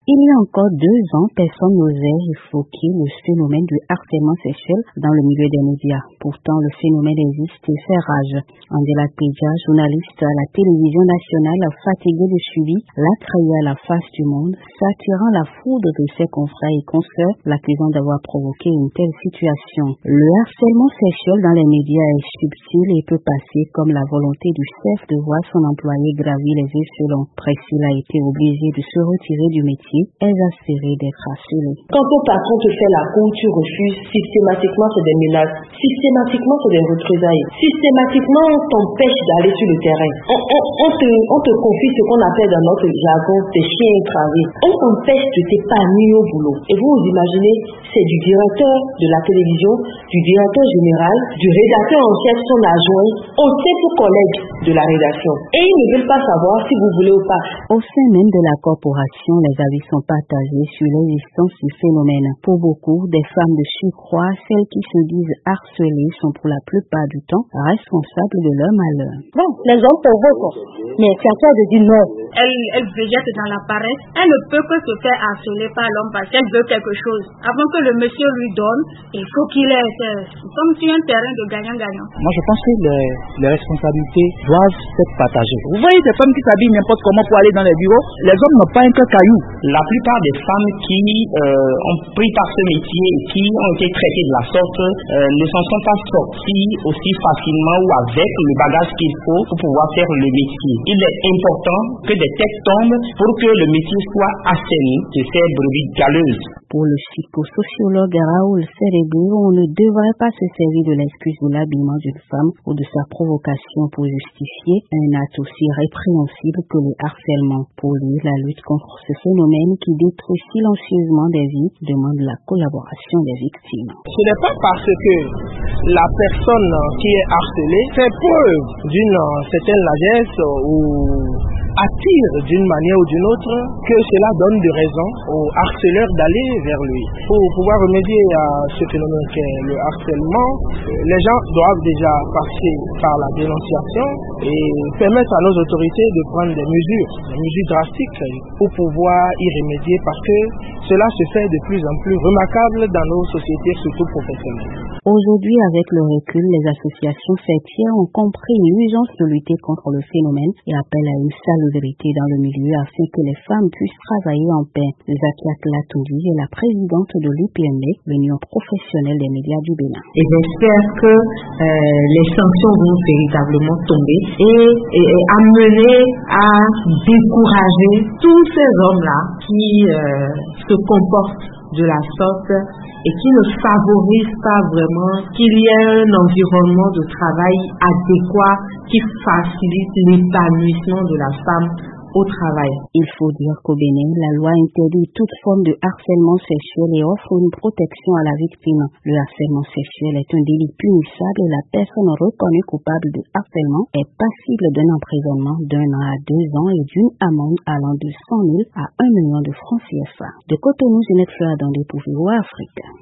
Il y a encore 2 ans, personne n'osait évoquer le phénomène du harcèlement sexuel dans le milieu des médias. Pourtant, le phénomène existe et fait rage. Angela Pédia, journaliste à la télévision nationale, fatiguée de suivi, l'a créé à la face du monde, s'attirant la foudre de ses confrères et consoeurs, l'accusant d'avoir provoqué une telle situation. Le harcèlement sexuel dans les médias est subtil et peut passer comme la volonté du chef de voir son employé gravir les échelons. Priscilla a été obligée de se retirer du métier, exaspérée d'être harcelée. Quand ton patron te fait la cour, tu refuses, systématiquement c'est des menaces, systématiquement c'est des représailles, systématiquement on t'empêche d'aller sur le terrain. On te confie ce qu'on appelle dans notre jargon tes chiens écrasés. On t'empêche de t'épanouir au boulot. Et vous imaginez, c'est du directeur de la télévision, du directeur général, du rédacteur en chef, son adjoint, on sait vos collègues de la rédaction. Et ils ne veulent pas savoir si vous voulez ou pas. Au sein même de la corporation, les avis sont partagés sur l'existence du phénomène. Pour beaucoup, des femmes de surcroît, celles qui se disent harcelées sont pour la plupart du temps responsables de leur malheur. Bon, les hommes provoquent, mais c'est à toi de dire non. Elle végète dans la paresse. Elle ne peut que se faire harceler par l'homme parce qu'elle veut quelque chose. Avant que le monsieur lui donne, il faut qu'il ait. C'est comme sur un terrain de gagnant-gagnant. Moi, je pense que les responsabilités doivent être partagées. Vous voyez des femmes qui s'habillent n'importe comment pour aller dans les bureaux. Les hommes n'ont pas un cœur caillou. La plupart des femmes qui ont pris par ce métier et qui ont été traitées de la sorte ne s'en sont pas sorties aussi facilement ou avec le bagage qu'il faut pour pouvoir faire le métier. Il est important que des têtes tombent pour que le métier soit assaini de ces brebis galeuses. Pour le psychosociologue Raoul Cerebro, on ne devrait pas se servir de l'excuse de l'habillement d'une femme ou de sa provocation pour justifier un acte aussi répréhensible que le harcèlement. Pour lui, la lutte contre ce phénomène qui détruit silencieusement des vies demande la collaboration des victimes. Ce n'est pas parce que la personne qui est harcelée fait preuve d'une certaine largesse ou attire d'une manière ou d'une autre que cela donne de raison aux harceleurs d'aller vers lui. Pour pouvoir remédier à ce phénomène qu'est le harcèlement, les gens doivent déjà passer par la dénonciation et permettre à nos autorités de prendre des mesures drastiques pour pouvoir y remédier parce que cela se fait de plus en plus remarquable dans nos sociétés, surtout professionnelles. Aujourd'hui, avec le recul, les associations fêtières ont compris l'urgence de lutter contre le phénomène et appellent à une salubrité dans le milieu afin que les femmes puissent travailler en paix. Zakia Klatouli est la présidente de l'UPMB, l'Union professionnelle des médias du Bénin. Et j'espère que les sanctions vont véritablement tomber et amener à décourager tous ces hommes-là qui se comportent de la sorte et qui ne favorisent pas vraiment qu'il y ait un environnement de travail adéquat qui facilite l'épanouissement de la femme au travail. Il faut dire qu'au Bénin, la loi interdit toute forme de harcèlement sexuel et offre une protection à la victime. Le harcèlement sexuel est un délit punissable et la personne reconnue coupable de harcèlement est passible d'un emprisonnement d'1 an à 2 ans et d'une amende allant de 100 000 à 1 million de francs CFA. De Cotonou, Jeanette Fleur Dandé pour VOA Afrique.